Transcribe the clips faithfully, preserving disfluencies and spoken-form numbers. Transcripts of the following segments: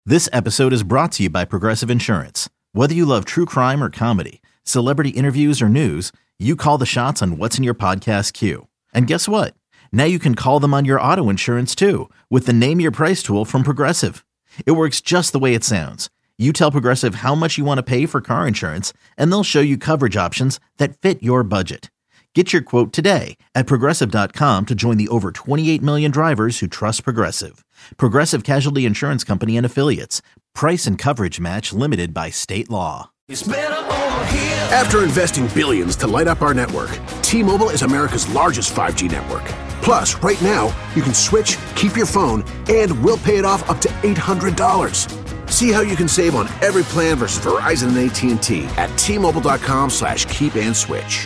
This episode is brought to you by Progressive Insurance. Whether you love true crime or comedy, celebrity interviews or news, you call the shots on what's in your podcast queue. And guess what? Now you can call them on your auto insurance too with the Name Your Price tool from Progressive. It works just the way it sounds. You tell Progressive how much you want to pay for car insurance, and they'll show you coverage options that fit your budget. Get your quote today at Progressive dot com to join the over twenty-eight million drivers who trust Progressive. Progressive Casualty Insurance Company and Affiliates. Price and coverage match limited by state law. It's better over here. After investing billions to light up our network, T-Mobile is America's largest five G network. Plus, right now, you can switch, keep your phone, and we'll pay it off up to eight hundred dollars. See how you can save on every plan versus Verizon and A T and T at T-Mobile.com slash keep and switch.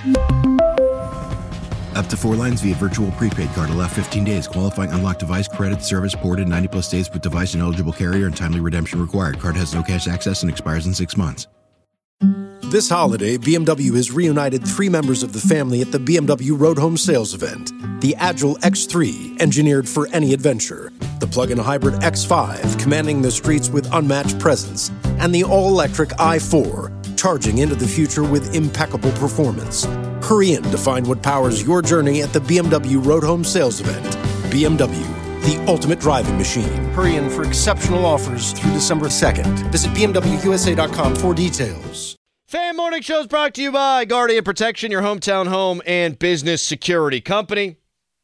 Up to four lines via virtual prepaid card. Allow fifteen days. Qualifying unlocked device credit service ported ninety plus days with device and eligible carrier and timely redemption required. Card has no cash access and expires in six months. This holiday, B M W has reunited three members of the family at the B M W Road Home Sales event. The Agile X three, engineered for any adventure. The plug-in hybrid X five, commanding the streets with unmatched presence. And the all-electric i four, charging into the future with impeccable performance. Hurry in to find what powers your journey at the B M W Road Home Sales event. B M W, the ultimate driving machine. Hurry in for exceptional offers through December second. Visit B M W U S A dot com for details. Fan Morning Show is brought to you by Guardian Protection, your hometown home and business security company.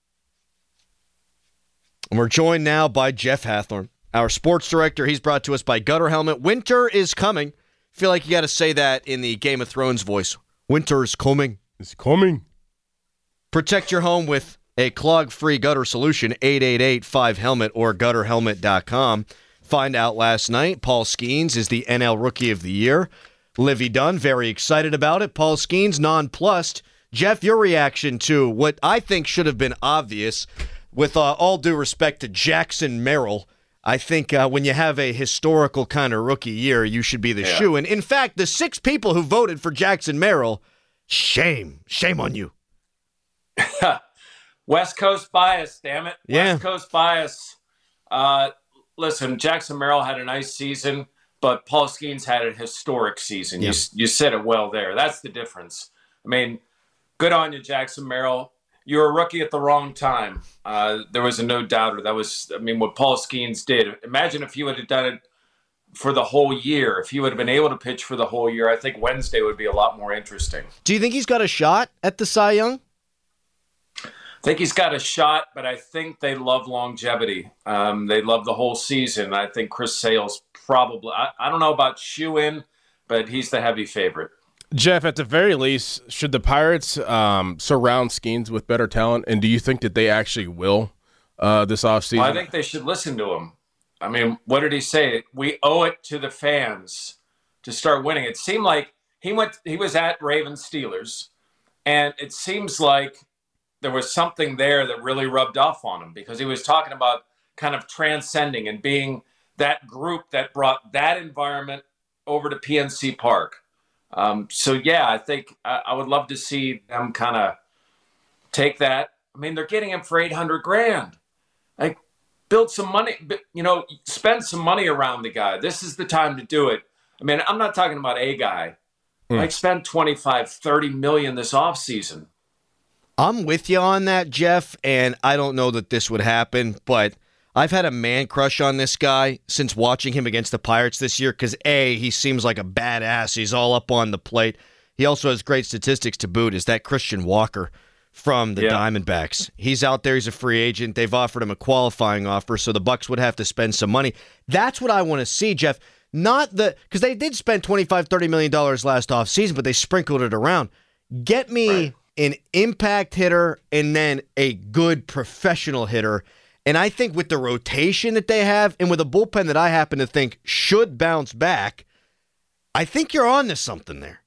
And we're joined now by Jeff Hathorn, our sports director. He's brought to us by Gutter Helmet. Winter is coming. I feel like you got to say that in the Game of Thrones voice. Winter is coming. It's coming. Protect your home with a clog-free gutter solution, eight eight eight five helmet or gutter helmet dot com. Find out last night, Paul Skeens is the N L Rookie of the Year. Livy Dunn, very excited about it. Paul Skeens, nonplussed. Jeff, your reaction to what I think should have been obvious, with uh, all due respect to Jackson Merrill, I think uh, when you have a historical kind of rookie year, you should be the yeah. shoe. And in fact, the six people who voted for Jackson Merrill, shame. Shame on you. West Coast bias, damn it. Yeah. West Coast bias. Uh, listen, Jackson Merrill had a nice season, but Paul Skeens had a historic season. Yeah. You, you said it well there. That's the difference. I mean, good on you, Jackson Merrill. You were a rookie at the wrong time. Uh, there was a no doubter. That was, I mean, what Paul Skeens did. Imagine if he would have done it for the whole year. If he would have been able to pitch for the whole year, I think Wednesday would be a lot more interesting. Do you think he's got a shot at the Cy Young? I think he's got a shot, but I think they love longevity. Um, they love the whole season. I think Chris Sale's probably, I, I don't know about shoe-in, but he's the heavy favorite. Jeff, at the very least, should the Pirates um, surround Skeens with better talent? And do you think that they actually will uh, this offseason? Well, I think they should listen to him. I mean, what did he say? We owe it to the fans to start winning. It seemed like he went. He was at Ravens Steelers, and it seems like there was something there that really rubbed off on him because he was talking about kind of transcending and being that group that brought that environment over to P N C Park. Um, so, yeah, I think I, I would love to see them kind of take that. I mean, they're getting him for eight hundred grand. Like, build some money, you know, spend some money around the guy. This is the time to do it. I mean, I'm not talking about a guy. Mm. Like, spend twenty-five, thirty million this offseason. I'm with you on that, Jeff, and I don't know that this would happen, but I've had a man crush on this guy since watching him against the Pirates this year because, A, he seems like a badass. He's all up on the plate. He also has great statistics to boot. Is that Christian Walker from the yeah. Diamondbacks? He's out there. He's a free agent. They've offered him a qualifying offer, so the Bucks would have to spend some money. That's what I want to see, Jeff. Not the – because they did spend twenty-five, thirty million dollars last offseason, but they sprinkled it around. Get me right. an impact hitter and then a good professional hitter. And I think with the rotation that they have and with a bullpen that I happen to think should bounce back, I think you're on to something there.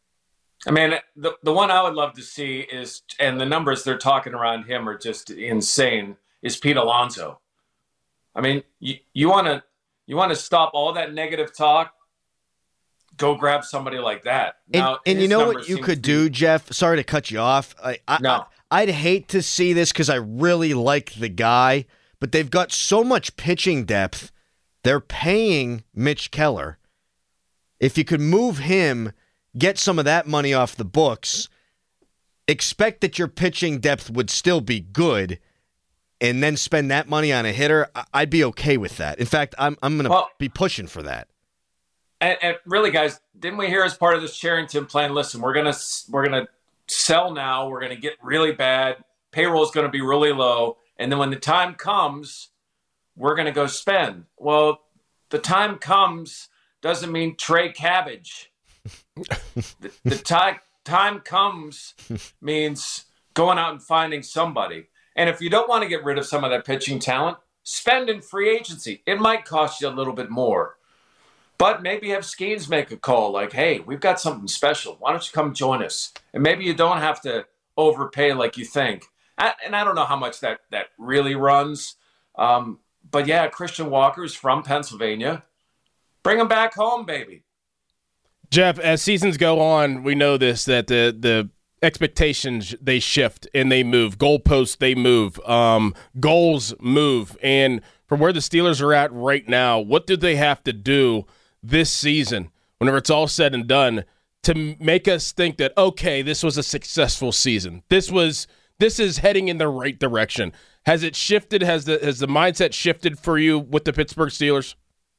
I mean, the the one I would love to see is, and the numbers they're talking around him are just insane, is Pete Alonso. I mean, you you want to you want to stop all that negative talk, go grab somebody like that. And, now, and you know what you could do, Jeff? Sorry to cut you off. I, I, no. I, I'd hate to see this because I really like the guy, but they've got so much pitching depth They're paying Mitch Keller. If you could move him, get some of that money off the books, expect that your pitching depth would still be good, and then spend that money on a hitter, I'd be okay with that. In fact, I'm I'm going to well, be pushing for that. And, and really, guys, didn't we hear as part of this Cherington plan? Listen, we're gonna we're gonna sell now. We're gonna get really bad. Payroll is going to be really low, and then when the time comes, we're going to go spend. Well, the time comes doesn't mean Trey Cabbage. the the time time comes means going out and finding somebody. And if you don't want to get rid of some of that pitching talent, spend in free agency. It might cost you a little bit more. But maybe have Skeens make a call like, hey, we've got something special. Why don't you come join us? And maybe you don't have to overpay like you think. I, and I don't know how much that, that really runs. Um, but, yeah, Christian Walker's from Pennsylvania. Bring him back home, baby. Jeff, as seasons go on, we know this, that the the expectations, they shift and they move. Goalposts, they move. Um, goals move. And from where the Steelers are at right now, what do they have to do this season, whenever it's all said and done, to make us think that, okay, this was a successful season? This was this is heading in the right direction. Has it shifted? Has the has the mindset shifted for you with the Pittsburgh Steelers?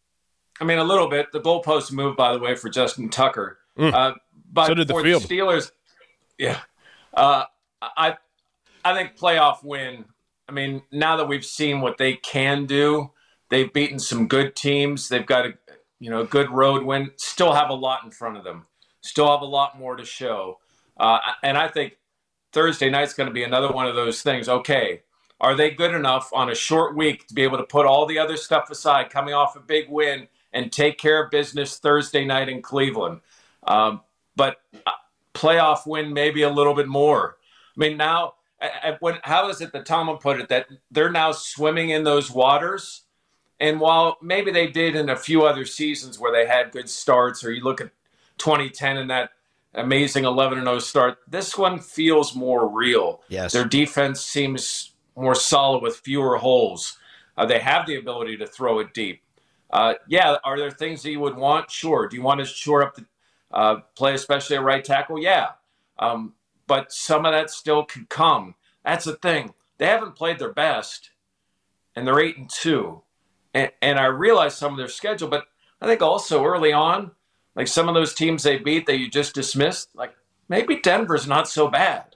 I mean, a little bit. The goalpost moved, by the way, for Justin Tucker. Mm. Uh, but so did the for field. The Steelers, yeah. Uh, I I think playoff win. I mean, now that we've seen what they can do, they've beaten some good teams. They've got a you know good road win. Still have a lot in front of them. Still have a lot more to show. Uh, and I think Thursday night's going to be another one of those things. Okay, are they good enough on a short week to be able to put all the other stuff aside, coming off a big win, and take care of business Thursday night in Cleveland? Um, but playoff win maybe a little bit more. I mean, now, I, I, when, how is it that Tomlin put it, that they're now swimming in those waters? And while maybe they did in a few other seasons where they had good starts, or you look at twenty ten and that amazing eleven and oh start, this one feels more real. Yes. Their defense seems more solid with fewer holes. Uh, they have the ability to throw it deep. Uh, yeah, are there things that you would want? Sure. Do you want to shore up the uh, play, especially at right tackle? Yeah. Um, but some of that still could come. That's the thing. They haven't played their best, and they're eight and two. And, and I realize some of their schedule, but I think also early on, like some of those teams they beat that you just dismissed, like maybe Denver's not so bad.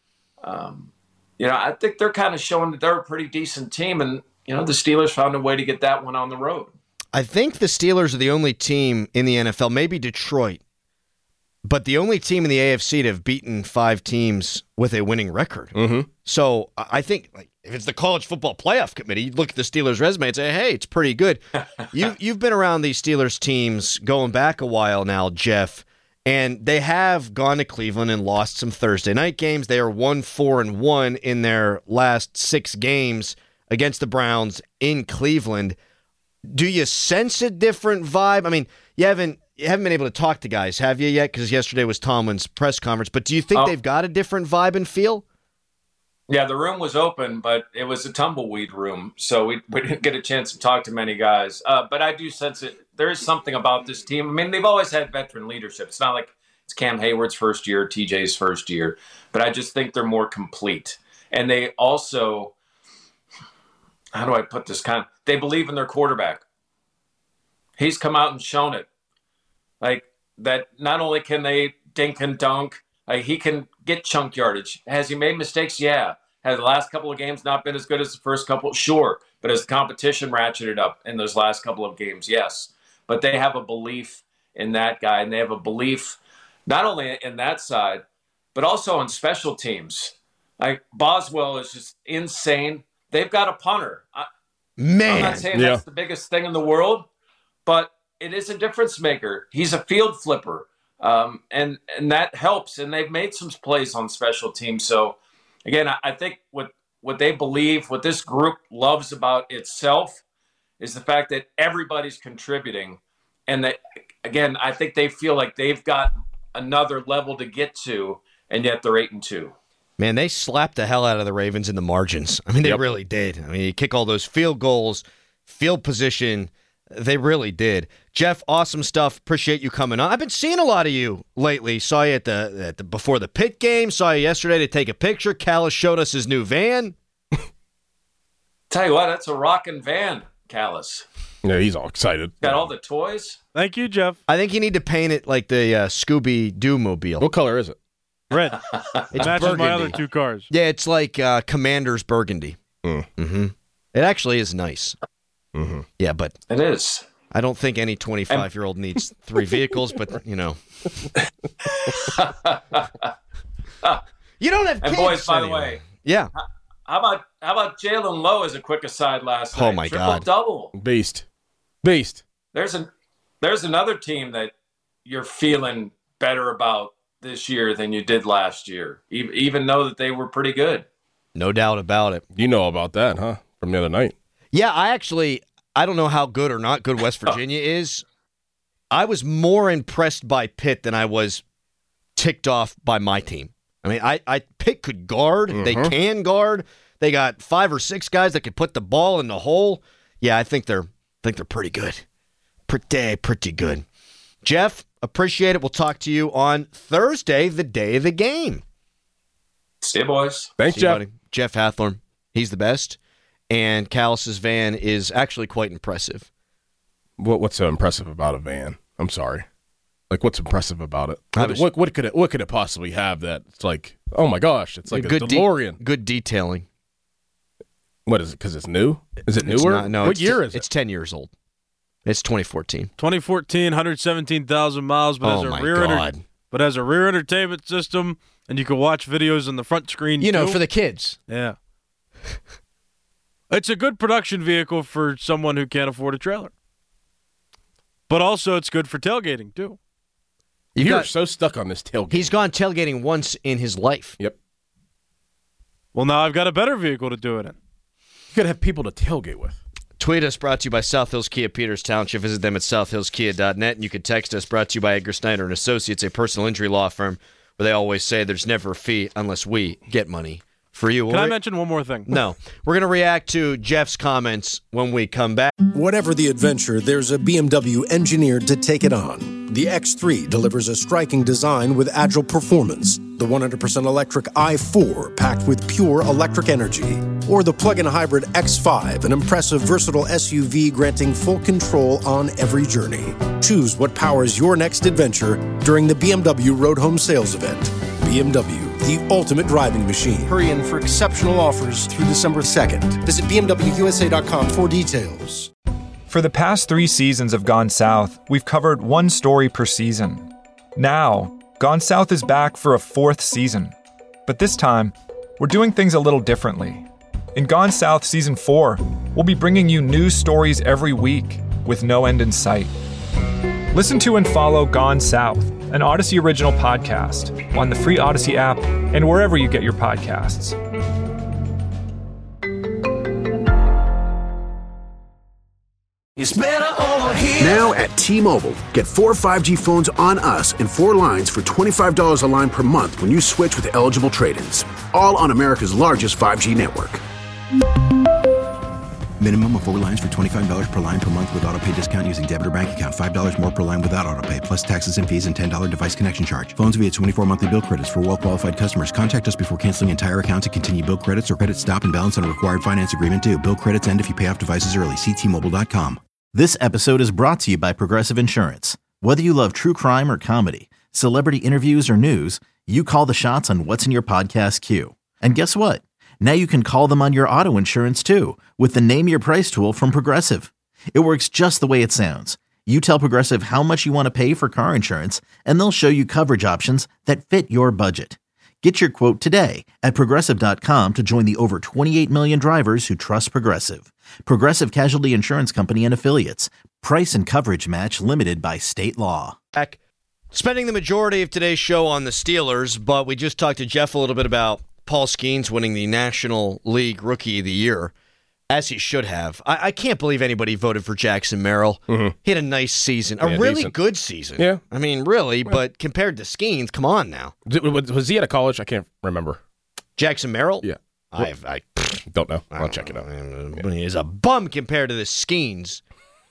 Um, you know, I think they're kind of showing that they're a pretty decent team, and you know the Steelers found a way to get that one on the road. I think the Steelers are the only team in the N F L, maybe Detroit, but the only team in the A F C to have beaten five teams with a winning record. Mm-hmm. So I think like, if it's the College Football Playoff Committee, you look at the Steelers' resume and say, hey, it's pretty good. you, you've been around these Steelers teams going back a while now, Jeff, and they have gone to Cleveland and lost some Thursday night games. They are one, four, and one in their last six games against the Browns in Cleveland. Do you sense a different vibe? I mean, you haven't you haven't been able to talk to guys, have you yet? Because yesterday was Tomlin's press conference. But do you think oh. they've got a different vibe and feel? Yeah, the room was open, but it was a tumbleweed room, so we, we didn't get a chance to talk to many guys. Uh, but I do sense it. There is something about this team. I mean, they've always had veteran leadership. It's not like it's Cam Hayward's first year, T J's first year. But I just think they're more complete. And they also, how do I put this? Kind of, they believe in their quarterback. He's come out and shown it. Like, that not only can they dink and dunk, like he can get chunk yardage. Has he made mistakes? Yeah. Has the last couple of games not been as good as the first couple? Sure. But has the competition ratcheted up in those last couple of games? Yes. But they have a belief in that guy, and they have a belief not only in that side, but also on special teams. Like, Boswell is just insane. They've got a punter. I, Man. I'm not saying yeah. that's the biggest thing in the world, but it is a difference maker. He's a field flipper. Um, and, and that helps. And they've made some plays on special teams. So, again, I, I think what, what they believe, what this group loves about itself is the fact that everybody's contributing. And that, again, I think they feel like they've got another level to get to, and yet they're eight and two. Man, they slapped the hell out of the Ravens in the margins. I mean, they yep. really did. I mean, you kick all those field goals, field position. They really did. Jeff, awesome stuff. Appreciate you coming on. I've been seeing a lot of you lately. Saw you at the, at the before the Pitt game. Saw you yesterday to take a picture. Callis showed us his new van. Tell you what, that's a rockin' van, Callis. Yeah, he's all excited. Got all the toys. Thank you, Jeff. I think you need to paint it like the uh, Scooby-Doo mobile. What color is it? Red. It's Matches burgundy. my other two cars. Yeah, it's like uh, Commander's burgundy. Mm. Mm-hmm. It actually is nice. Mm-hmm. Yeah, but It is. I don't think any twenty-five-year-old needs three vehicles, but, you know. You don't have kids. And boys, by the anyway. way, Yeah. how about how about Jalen Lowe as a quick aside last Oh, night? my Triple God. double. Beast. Beast. There's an there's another team that you're feeling better about this year than you did last year, even, even though that they were pretty good. No doubt about it. You know about that, huh? From the other night. Yeah, I actually, I don't know how good or not good West Virginia is. I was more impressed by Pitt than I was ticked off by my team. I mean, I, I Pitt could guard. Mm-hmm. They can guard. They got five or six guys that could put the ball in the hole. Yeah, I think they're think they're pretty good. Pretty, pretty good. Jeff, appreciate it. We'll talk to you on Thursday, the day of the game. See you, boys. Thanks, See you, Jeff. buddy. Jeff Hathorn. He's the best. And Callis's van is actually quite impressive. What, what's so impressive about a van? I'm sorry. Like, what's impressive about it? I What, was- what, what could it what could it possibly have that it's like, oh my gosh, it's like a good de- DeLorean. good detailing. What is it? Because it's new? Is it It's newer? not- no, what it's year t- is it? It's ten years old. It's twenty fourteen. twenty fourteen, one hundred seventeen thousand miles, but Oh has a my rear enter- God. but has a rear entertainment system, and you can watch videos on the front screen. You know, too. for the kids. yeah. It's a good production vehicle for someone who can't afford a trailer. But also, it's good for tailgating too. You You're got- so stuck on this tailgate. He's gone tailgating once in his life. Yep. Well, now I've got a better vehicle to do it in. You got to have people to tailgate with. Tweet us, brought to you by South Hills Kia Peters Township. Visit them at south hills kia dot net. And you can text us, brought to you by Edgar Snyder and Associates, a personal injury law firm, where they always say there's never a fee unless we get money for you. Can I We're- mention one more thing? No. We're going to react to Jeff's comments when we come back. Whatever the adventure, there's a B M W engineered to take it on. The X three delivers a striking design with agile performance. The one hundred percent electric i four packed with pure electric energy. Or the plug-in hybrid X five, an impressive versatile S U V granting full control on every journey. Choose what powers your next adventure during the B M W Road Home Sales Event. B M W, the ultimate driving machine. Hurry in for exceptional offers through December second. Visit B M W U S A dot com for details. For the past three seasons of Gone South, we've covered one story per season. Now, Gone South is back for a fourth season. But this time, we're doing things a little differently. In Gone South Season four, we'll be bringing you new stories every week with no end in sight. Listen to and follow Gone South, an Odyssey original podcast, on the free Odyssey app and wherever you get your podcasts. Now at T-Mobile, get four five G phones on us and four lines for twenty-five dollars a line per month when you switch with eligible trade-ins. All on America's largest five G network. Minimum of four lines for twenty-five dollars per line per month with autopay discount using debit or bank account. five dollars more per line without autopay, plus taxes and fees and ten dollars device connection charge. Phones via twenty-four monthly bill credits for well-qualified customers. Contact us before canceling entire account to continue bill credits or credit stop and balance on required finance agreement due. Bill credits end if you pay off devices early. See T Mobile dot com. This episode is brought to you by Progressive Insurance. Whether you love true crime or comedy, celebrity interviews or news, you call the shots on what's in your podcast queue. And guess what? Now you can call them on your auto insurance too with the Name Your Price tool from Progressive. It works just the way it sounds. You tell Progressive how much you want to pay for car insurance, and they'll show you coverage options that fit your budget. Get your quote today at progressive dot com to join the over twenty-eight million drivers who trust Progressive. Progressive Casualty Insurance Company and Affiliates. Price and coverage match limited by state law. Back. Spending the majority of today's show on the Steelers, but we just talked to Jeff a little bit about Paul Skeens winning the National League Rookie of the Year, as he should have. I, I can't believe anybody voted for Jackson Merrill. Mm-hmm. He had a nice season, a Yeah, really decent. good season. Yeah. I mean, really, but compared to Skeens, come on now. Was was he at a college? I can't remember. Jackson Merrill? Yeah. I, I, Don't know. I'll I check it out. He is a bum compared to the Skeens.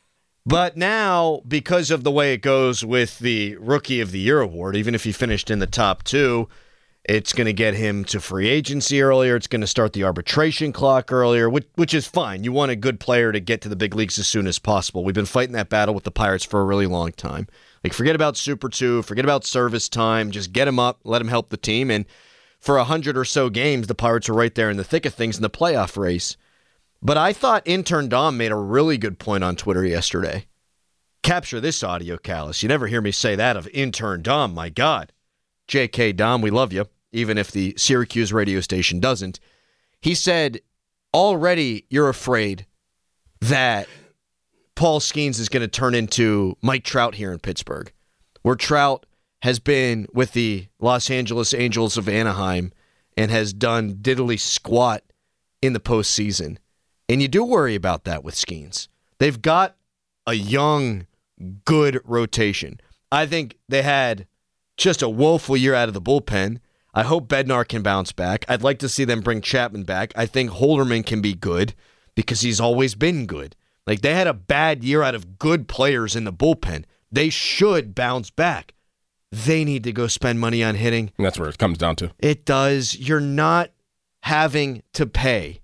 But now, because of the way it goes with the Rookie of the Year award, even if he finished in the top two, it's going to get him to free agency earlier. It's going to start the arbitration clock earlier, which, which is fine. You want a good player to get to the big leagues as soon as possible. We've been fighting that battle with the Pirates for a really long time. Like, forget about Super two, forget about service time. Just get him up, let him help the team. And for a hundred or so games, the Pirates are right there in the thick of things in the playoff race. But I thought intern Dom made a really good point on Twitter yesterday. Capture this audio, Callis. You never hear me say that of intern Dom, my God. J K Dom, we love you, even if the Syracuse radio station doesn't. He said, already you're afraid that Paul Skeens is going to turn into Mike Trout here in Pittsburgh, where Trout has been with the Los Angeles Angels of Anaheim and has done diddly squat in the postseason. And you do worry about that with Skeens. They've got a young, good rotation. I think they had just a woeful year out of the bullpen. I hope Bednar can bounce back. I'd like to see them bring Chapman back. I think Holderman can be good because he's always been good. Like, they had a bad year out of good players in the bullpen. They should bounce back. They need to go spend money on hitting. And that's where it comes down to. It does. You're not having to pay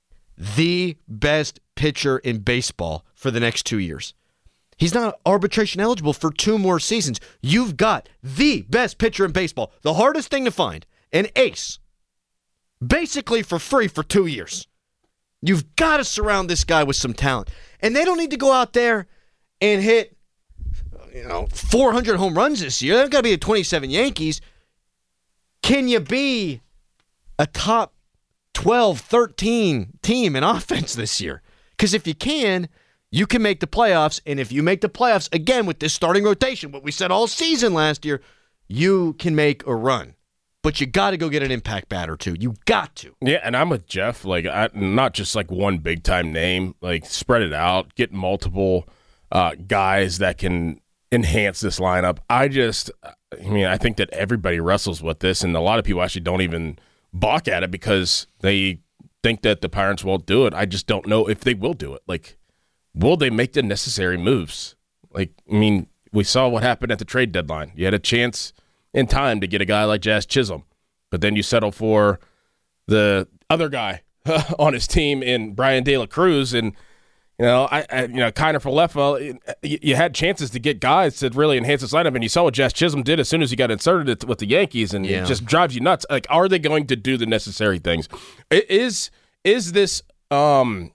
the best pitcher in baseball for the next two years. He's not arbitration eligible for two more seasons. You've got the best pitcher in baseball, the hardest thing to find, an ace, basically for free for two years. You've got to surround this guy with some talent. And they don't need to go out there and hit, you know, four hundred home runs this year. They've got to be the twenty-seven Yankees. Can you be a top twelve, thirteen team in offense this year? Because if you can, you can make the playoffs. And if you make the playoffs, again, with this starting rotation, what we said all season last year, you can make a run. But you got to go get an impact batter, too. You got to. Yeah, and I'm with Jeff. Like, I, not just like one big-time name. Like, spread it out. Get multiple uh, guys that can enhance this lineup. I just, I mean, I think that everybody wrestles with this, and a lot of people actually don't even balk at it because they think that the Pirates won't do it. I just don't know if they will do it. Like, will they make the necessary moves? Like, I mean, we saw what happened at the trade deadline. You had a chance in time to get a guy like Jazz Chisholm, but then you settle for the other guy on his team in Brian De La Cruz, and you know, I, I you know, Kiner Falefa, you, you had chances to get guys to really enhance this lineup, and you saw what Jazz Chisholm did as soon as he got inserted with the Yankees, and yeah. It just drives you nuts. Like, are they going to do the necessary things? Is is this um,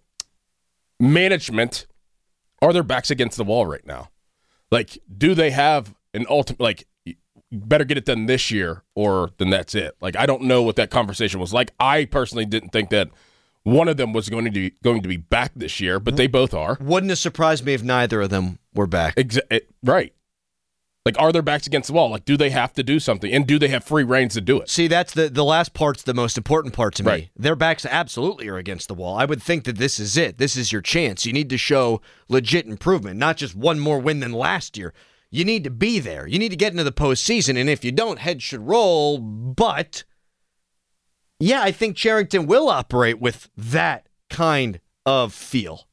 management? Are their backs against the wall right now? Like, do they have an ultimate, like, better get it done this year or then that's it? Like, I don't know what that conversation was like. I personally didn't think that one of them was going to be going to be back this year, but they both are. Wouldn't have surprised me if neither of them were back. Exa- it, right. Like, are their backs against the wall? Like, do they have to do something? And do they have free reins to do it? See, that's the, the last part's the most important part to me. Right. Their backs absolutely are against the wall. I would think that this is it. This is your chance. You need to show legit improvement, not just one more win than last year. You need to be there. You need to get into the postseason, and if you don't, heads should roll. But, yeah, I think Cherington will operate with that kind of feel.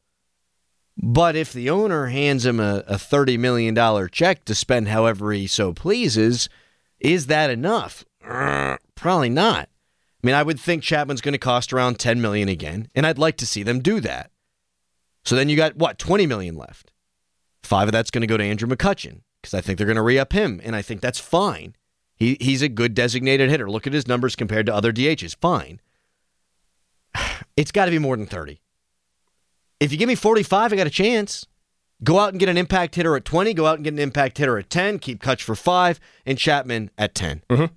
But if the owner hands him a, a thirty million dollars check to spend however he so pleases, is that enough? Uh, probably not. I mean, I would think Chapman's going to cost around ten million dollars again, and I'd like to see them do that. So then you got, what, twenty million dollars left. Five of that's going to go to Andrew McCutchen, because I think they're going to re-up him, and I think that's fine. He He's a good designated hitter. Look at his numbers compared to other D Hs. Fine. It's got to be more than thirty. If you give me forty-five, I got a chance. Go out and get an impact hitter at twenty. Go out and get an impact hitter at ten. Keep Kutch for five, and Chapman at ten. Mm-hmm.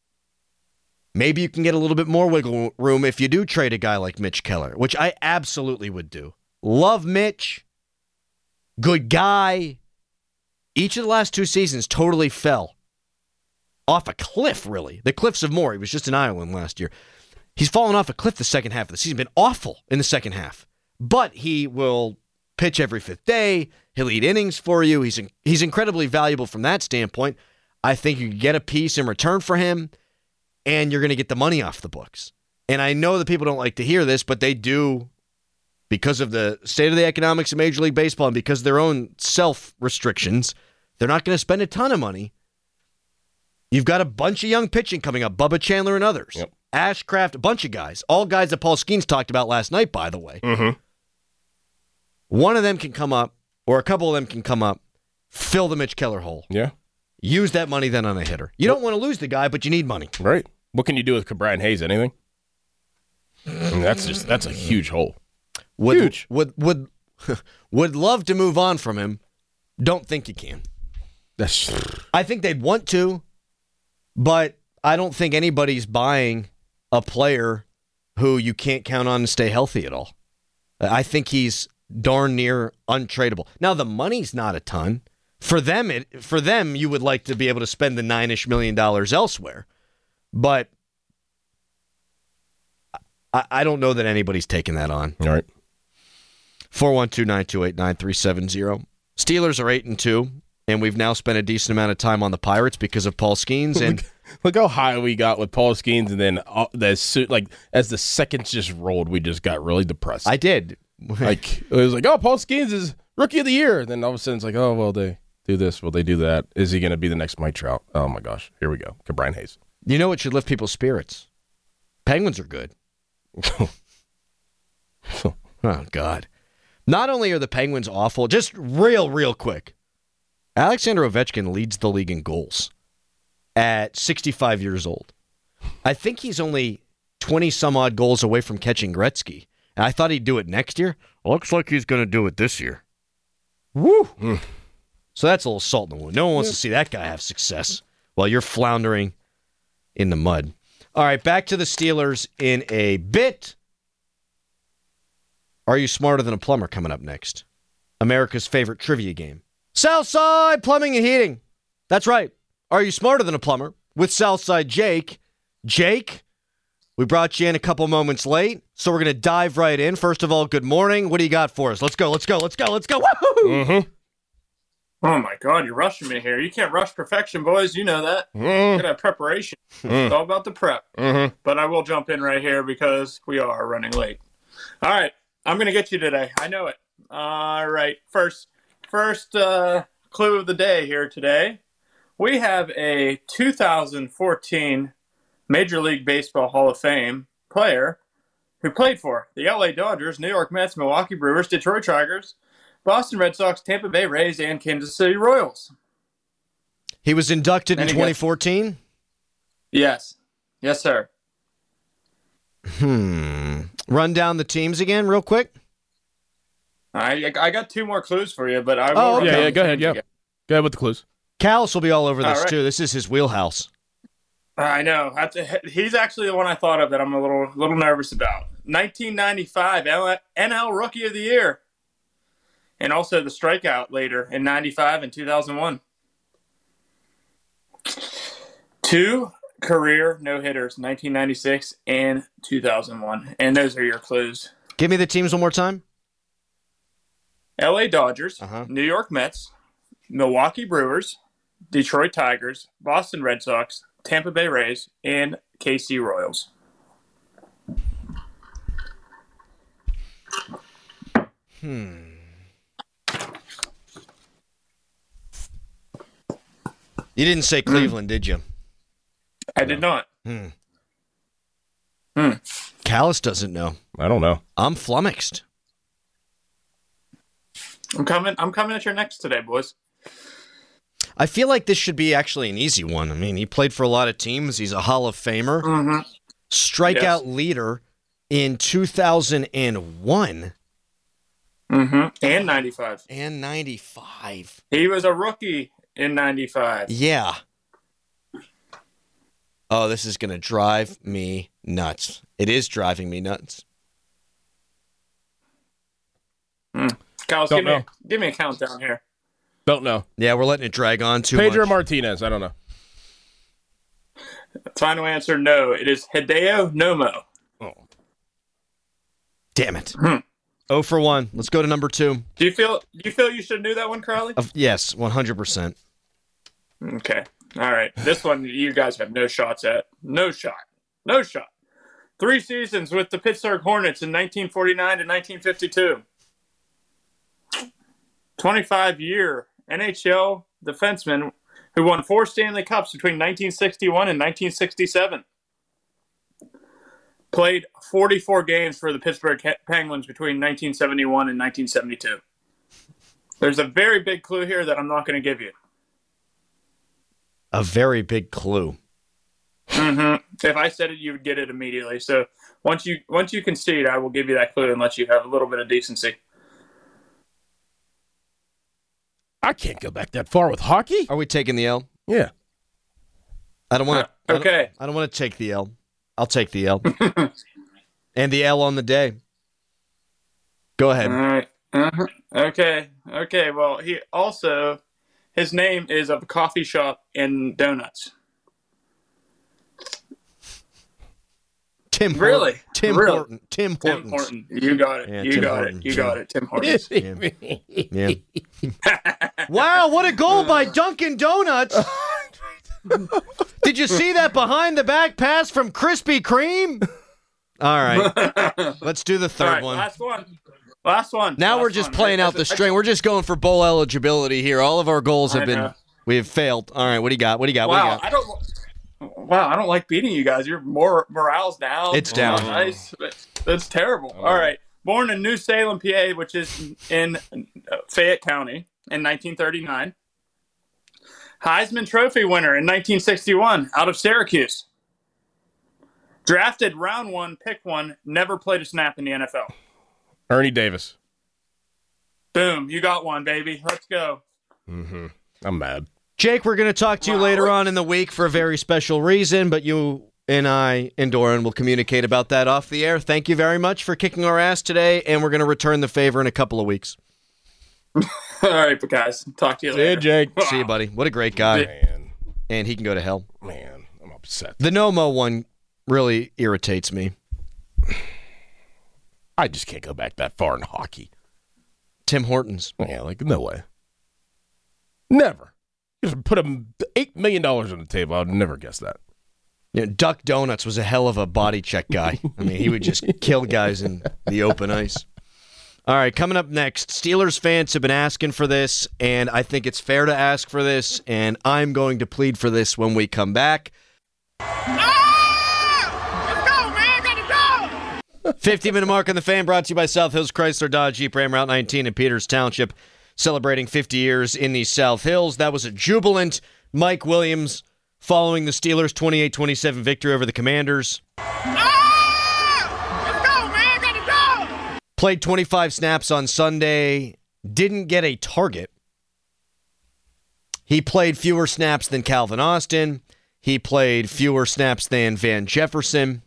Maybe you can get a little bit more wiggle room if you do trade a guy like Mitch Keller, which I absolutely would do. Love Mitch. Good guy. Each of the last two seasons totally fell off a cliff, really. The cliffs of Moore. He was just in Ireland last year. He's fallen off a cliff the second half of the season. Been awful in the second half. But he will pitch every fifth day. He'll eat innings for you. He's in, he's incredibly valuable from that standpoint. I think you can get a piece in return for him, and you're going to get the money off the books. And I know that people don't like to hear this, but they do because of the state of the economics of Major League Baseball and because of their own self-restrictions, they're not going to spend a ton of money. You've got a bunch of young pitching coming up, Bubba Chandler and others. Yep. Ashcraft, a bunch of guys. All guys that Paul Skeens talked about last night, by the way. Mm-hmm. One of them can come up, or a couple of them can come up, fill the Mitch Keller hole. Yeah. Use that money then on a hitter. You don't want to lose the guy, but you need money. Right. What can you do with Cabrian Hayes? Anything? I mean, that's just that's a huge hole. Would, Huge. Would would would love to move on from him. Don't think you can. That's. I think they'd want to, but I don't think anybody's buying a player who you can't count on to stay healthy at all. I think he's darn near untradeable. Now the money's not a ton. For them, it for them you would like to be able to spend the nine-ish million dollars elsewhere, but I, I don't know that anybody's taking that on. All right. four one two, nine two eight, nine three seven zero. Steelers are eight and two, and we've now spent a decent amount of time on the Pirates because of Paul Skeens. And look, look how high we got with Paul Skeens, and then uh, as like as the seconds just rolled, we just got really depressed. I did. Like it was like, oh, Paul Skeens is Rookie of the Year. Then all of a sudden it's like, oh, well, they do this, will they do that? Is he going to be the next Mike Trout? Oh my gosh, here we go, Cabrian Hayes. You know what should lift people's spirits? Penguins are good. Oh God. Not only are the Penguins awful, just real, real quick, Alexander Ovechkin leads the league in goals at sixty-five years old. I think he's only twenty-some-odd goals away from catching Gretzky. And I thought he'd do it next year. Looks like he's going to do it this year. Woo! Mm. So that's a little salt in the wound. No one wants to see that guy have success while you're floundering in the mud. All right, back to the Steelers in a bit. Are You Smarter Than a Plumber coming up next? America's favorite trivia game. Southside Plumbing and Heating. That's right. Are You Smarter Than a Plumber? With Southside Jake. Jake, we brought you in a couple moments late, so we're going to dive right in. First of all, good morning. What do you got for us? Let's go, let's go, let's go, let's go. Woo-hoo! Mm-hmm. Oh, my God, you're rushing me here. You can't rush perfection, boys. You know that. Mm-hmm. You gotta have preparation. Mm-hmm. It's all about the prep. Mm-hmm. But I will jump in right here because we are running late. All right. I'm going to get you today. I know it. All right. First, first uh, clue of the day here today. We have a two thousand fourteen Major League Baseball Hall of Fame player who played for the L A Dodgers, New York Mets, Milwaukee Brewers, Detroit Tigers, Boston Red Sox, Tampa Bay Rays, and Kansas City Royals. He was inducted Any in twenty fourteen? Yes. Yes, sir. Hmm. Run down the teams again real quick. I I got two more clues for you, but I will. Oh, run Yeah, down yeah, the go ahead, teams yeah. again. Go ahead with the clues. Callis will be all over this, All right. too. This is his wheelhouse. I know. That's a, he's actually the one I thought of that I'm a little little nervous about. nineteen ninety-five N L Rookie of the Year. And also the strikeout later in ninety-five and two thousand one. Two career no-hitters, nineteen ninety-six and two thousand one. And those are your clues. Give me the teams one more time. L A Dodgers, Uh-huh. New York Mets, Milwaukee Brewers, Detroit Tigers, Boston Red Sox, Tampa Bay Rays, and K C Royals. Hmm. You didn't say Cleveland, did you? I did not. Hmm. Hmm. Callis doesn't know. I don't know. I'm flummoxed. I'm coming. I'm coming at your next today, boys. I feel like this should be actually an easy one. I mean, he played for a lot of teams. He's a Hall of Famer. Mm-hmm. Strikeout Yes. leader in two thousand one Mm-hmm. And ninety-five. and ninety-five. He was a rookie in ninety-five. Yeah. Oh, this is going to drive me nuts. It is driving me nuts. Mm. Carlos, Don't give me, know. a, give me a countdown here. Don't know. Yeah, we're letting it drag on too Pedro much. Martinez. I don't know. Final answer, no. It is Hideo Nomo. Oh. Damn it. Hmm. Oh for one. Let's go to number two. Do you feel do you feel you should do that one, Crowley? Of, yes, one hundred percent. Okay. All right. This one you guys have no shots at. No shot. No shot. Three seasons with the Pittsburgh Hornets in nineteen forty-nine to nineteen fifty-two. twenty-five-year N H L defenseman who won four Stanley Cups between nineteen sixty-one and nineteen sixty-seven. Played forty-four games for the Pittsburgh Penguins between nineteen seventy-one and nineteen seventy-two. There's a very big clue here that I'm not going to give you. A very big clue. Mm-hmm. If I said it, you would get it immediately. So once you once you concede, I will give you that clue and let you have a little bit of decency. I can't go back that far with hockey. Are we taking the L? Yeah. I don't want to. Uh, okay. I don't, don't want to take the L. I'll take the L. And the L on the day. Go ahead. All right. Uh-huh. Okay. Okay. Well, he also, his name is of a coffee shop and donuts. Tim Really? Horton. Tim Really? Horton. Tim Tim Hortons. Horton. You got it. Yeah, you Tim got Horton. it. You Tim- got it. Tim Hortons. Yeah. Yeah. Wow, what a goal by Dunkin' Donuts. Did you see that behind the back pass from Krispy Kreme? All right. Let's do the third All right, one. Last one. Last one. Now Last we're just one. playing I- out I- the string. We're just going for bowl eligibility here. All of our goals have I been know. we have failed. All right, what do you got? What do you got? What do you Wow, got? I don't. Wow, I don't like beating you guys. Your more morale's down. It's down. Oh, nice. That's terrible. All right. Born in New Salem, P A, which is in Fayette County, in nineteen thirty-nine. Heisman Trophy winner in nineteen sixty-one, out of Syracuse. Drafted round one, pick one, never played a snap in the N F L. Ernie Davis. Boom, you got one, baby. Let's go. Mm-hmm. I'm mad. Jake, we're going to talk to you Wow. later on in the week for a very special reason, but you and I and Doran will communicate about that off the air. Thank you very much for kicking our ass today, and we're going to return the favor in a couple of weeks. All right, but guys, talk to you See ya, later. Jake. See you, buddy. What a great guy. Man, And he can go to hell. man, I'm upset. The Nomo one really irritates me. I just can't go back that far in hockey. Tim Hortons. Yeah, like, no way. Never. Just put a eight million dollars on the table. I would never guess that. You know, Duck Donuts was a hell of a body check guy. I mean, he would just kill guys in the open ice. All right, coming up next, Steelers fans have been asking for this, and I think it's fair to ask for this, and I'm going to plead for this when we come back. fifty-minute mark on the Fan, brought to you by South Hills Chrysler Dodge Jeep Ram Route nineteen in Peters Township, celebrating fifty years in the South Hills. That was a jubilant Mike Williams following the Steelers' twenty-eight twenty-seven victory over the Commanders. Played twenty-five snaps on Sunday, didn't get a target. He played fewer snaps than Calvin Austin. He played fewer snaps than Van Jefferson.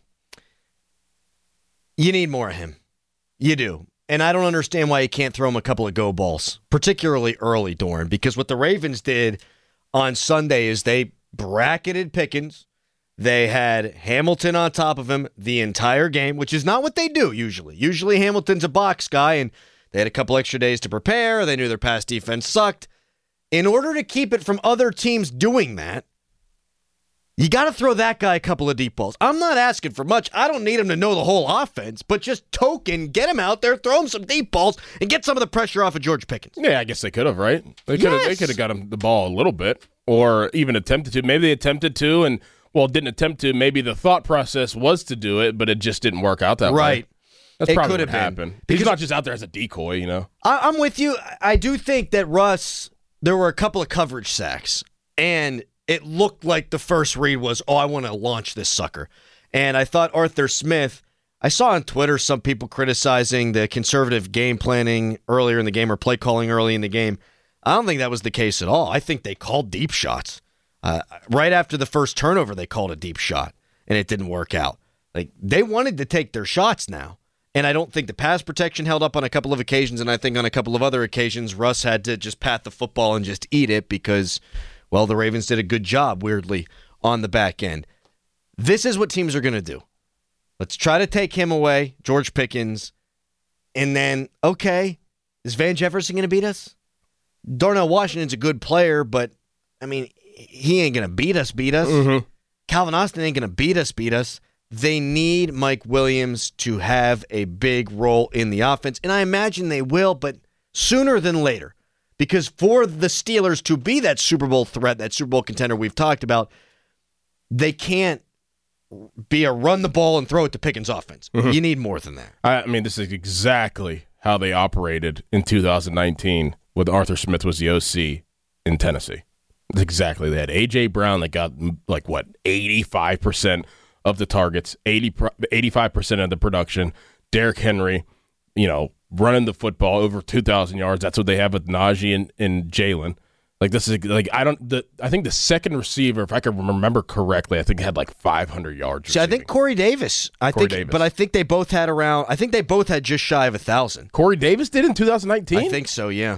You need more of him. You do. And I don't understand why you can't throw him a couple of go balls, particularly early, Doran, because what the Ravens did on Sunday is they bracketed Pickens. They had Hamilton on top of him the entire game, which is not what they do usually. Usually Hamilton's a box guy, and they had a couple extra days to prepare. They knew their pass defense sucked. In order to keep it from other teams doing that, you got to throw that guy a couple of deep balls. I'm not asking for much. I don't need him to know the whole offense, but just token, get him out there, throw him some deep balls, and get some of the pressure off of George Pickens. Yeah, I guess they could have, right? They could have. Yes. They could have got him the ball a little bit, or even attempted to. Maybe they attempted to, and well, didn't attempt to. Maybe the thought process was to do it, but it just didn't work out that way. Right. That's It probably could what have been. happened. Because- He's not just out there as a decoy, you know. I, I'm with you. I do think that Russ, there were a couple of coverage sacks, and it looked like the first read was, oh, I want to launch this sucker. And I thought Arthur Smith, I saw on Twitter some people criticizing the conservative game planning earlier in the game or play calling early in the game. I don't think that was the case at all. I think they called deep shots. Uh, right after the first turnover, they called a deep shot, and it didn't work out. Like, they wanted to take their shots now. And I don't think the pass protection held up on a couple of occasions, and I think on a couple of other occasions, Russ had to just pat the football and just eat it because, well, the Ravens did a good job, weirdly, on the back end. This is what teams are going to do. Let's try to take him away, George Pickens, and then, okay, is Van Jefferson going to beat us? Darnell Washington's a good player, but, I mean, he ain't going to beat us, beat us. Mm-hmm. Calvin Austin ain't going to beat us, beat us. they need Mike Williams to have a big role in the offense, and I imagine they will, but sooner than later. Because for the Steelers to be that Super Bowl threat, that Super Bowl contender we've talked about, they can't be a run the ball and throw it to Pickens offense. Mm-hmm. You need more than that. I mean, this is exactly how they operated in two thousand nineteen when Arthur Smith was the O C in Tennessee. Exactly. They had A J. Brown that got, like, what, eighty-five percent of the targets, eighty, eighty-five percent of the production. Derrick Henry, you know, running the football over two thousand yards. That's what they have with Najee and, and Jalen. Like, this is, like, I don't, the, I think the second receiver, if I can remember correctly, I think had like five hundred yards. See, I think Corey Davis. I Corey think, Davis. But I think they both had around, I think they both had just shy of a thousand. Corey Davis did in two thousand nineteen? I think so, yeah.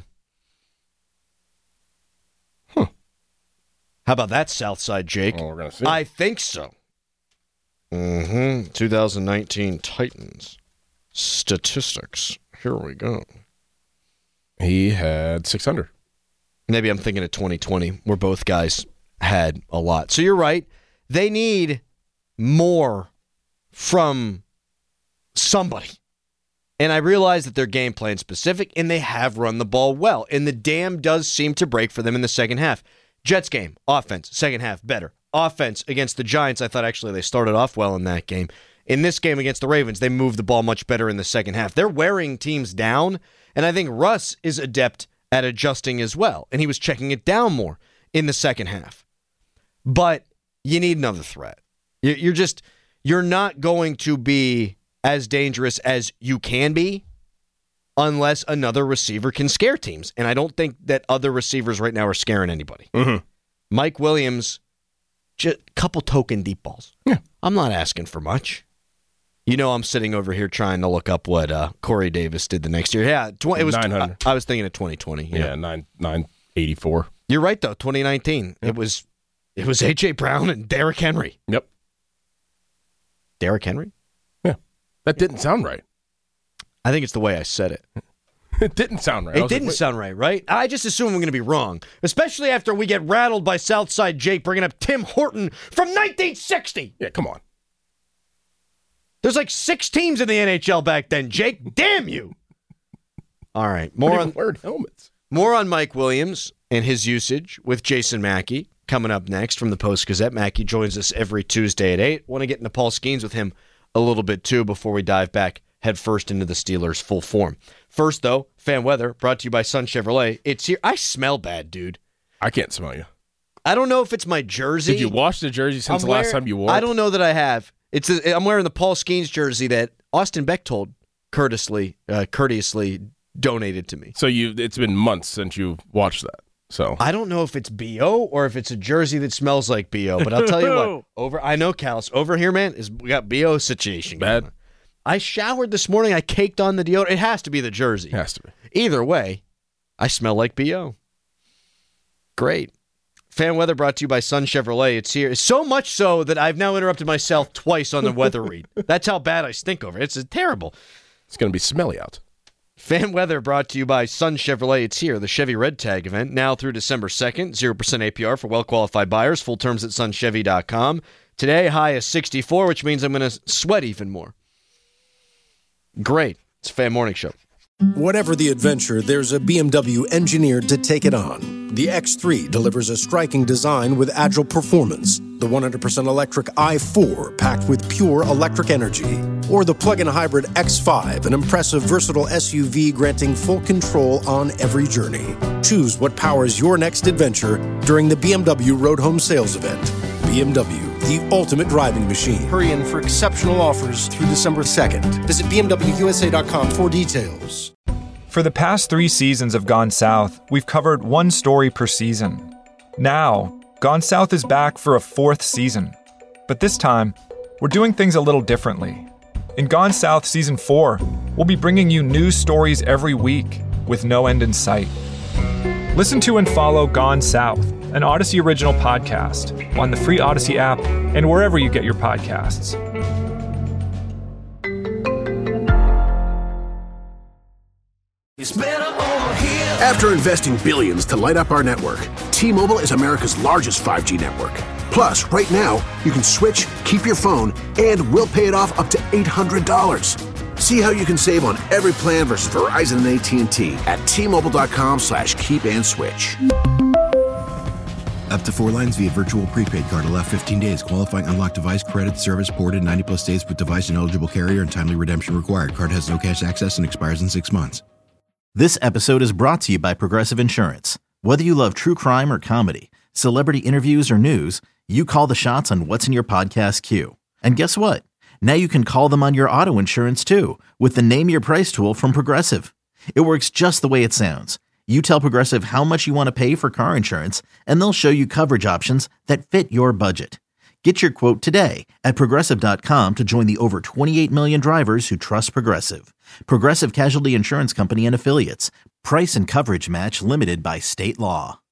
Huh. How about that, Southside Jake? Well, we're going to see. I think so. Mm-hmm. twenty nineteen Titans statistics. Here we go. He had six hundred. Maybe I'm thinking of twenty twenty, where both guys had a lot. So you're right. They need more from somebody. And I realize that they're game plan specific, and they have run the ball well. And the dam does seem to break for them in the second half. Jets game, offense, second half, better. Offense against the Giants, I thought actually they started off well in that game. In this game against the Ravens, they moved the ball much better in the second half. They're wearing teams down, and I think Russ is adept at adjusting as well, and he was checking it down more in the second half. But you need another threat. You're just, you're not going to be as dangerous as you can be unless another receiver can scare teams, and I don't think that other receivers right now are scaring anybody. Mm-hmm. Mike Williams, just a couple token deep balls. Yeah. I'm not asking for much. You know, I'm sitting over here trying to look up what uh, Corey Davis did the next year. Yeah, tw- it was. nine hundred. I, I was thinking of twenty twenty. Yeah, yeah nine nine eighty four. You're right though. twenty nineteen. Yep. It was. It was A J. Brown and Derrick Henry. Yep. Derrick Henry. Yeah, that didn't sound right. I think it's the way I said it. It didn't sound right. It didn't like, sound right, right? I just assume I'm going to be wrong, especially after we get rattled by Southside Jake bringing up Tim Horton from nineteen sixty. Yeah, come on. There's like six teams in the N H L back then, Jake. Damn you. All right. More on wearing helmets. More on Mike Williams and his usage with Jason Mackey coming up next from the Post-Gazette. Mackey joins us every Tuesday at eight. Want to get into Paul Skeens with him a little bit, too, before we dive back head first into the Steelers' full form. First, though, fan weather brought to you by Sun Chevrolet. It's here. I smell bad, dude. I can't smell you. I don't know if it's my jersey. Did you wash the jersey since I'm the last wearing, time you wore it? I don't know that I have. It's a, I'm wearing the Paul Skeens jersey that Austin Bechtold courteously, uh, courteously donated to me. So you, it's been months since you watched that. So I don't know if it's B O or if it's a jersey that smells like B O, but I'll tell you what. Over, I know, Callis, over here, man, is we got B O situation. Bad. I showered this morning. I caked on the deodorant. It has to be the jersey. It has to be. Either way, I smell like B O. Great. Fan weather brought to you by Sun Chevrolet. It's here. So much so that I've now interrupted myself twice on the weather read. That's how bad I stink over it. It's terrible. It's going to be smelly out. Fan weather brought to you by Sun Chevrolet. It's here. The Chevy Red Tag event now through December second. zero percent A P R for well-qualified buyers. Full terms at sun chevy dot com. Today, high is sixty-four, which means I'm going to sweat even more. Great. It's a Fan Morning Show. Whatever the adventure, there's a B M W engineered to take it on. The X three delivers a striking design with agile performance. The one hundred percent electric i four, packed with pure electric energy. Or the plug-in hybrid X five, an impressive, versatile S U V granting full control on every journey. Choose what powers your next adventure during the B M W Road Home Sales Event. B M W, the ultimate driving machine. Hurry in for exceptional offers through December second. Visit B M W U S A dot com for details. For the past three seasons of Gone South, we've covered one story per season. Now, Gone South is back for a fourth season. But this time, we're doing things a little differently. In Gone South Season four, we'll be bringing you new stories every week with no end in sight. Listen to and follow Gone South, an Odyssey original podcast, on the free Odyssey app and wherever you get your podcasts. After investing billions to light up our network, T-Mobile is America's largest five G network. Plus, right now, you can switch, keep your phone, and we'll pay it off up to eight hundred dollars. See how you can save on every plan versus Verizon and A T and T at T-Mobile.com slash keep and switch. Up to four lines via virtual prepaid card. Allow fifteen days. Qualifying unlocked device credit service ported ninety plus days with device and eligible carrier and timely redemption required. Card has no cash access and expires in six months. This episode is brought to you by Progressive Insurance. Whether you love true crime or comedy, celebrity interviews or news, you call the shots on what's in your podcast queue. And guess what? Now you can call them on your auto insurance too with the Name Your Price tool from Progressive. It works just the way it sounds. You tell Progressive how much you want to pay for car insurance, and they'll show you coverage options that fit your budget. Get your quote today at Progressive dot com to join the over twenty-eight million drivers who trust Progressive. Progressive Casualty Insurance Company and Affiliates. Price and coverage match limited by state law.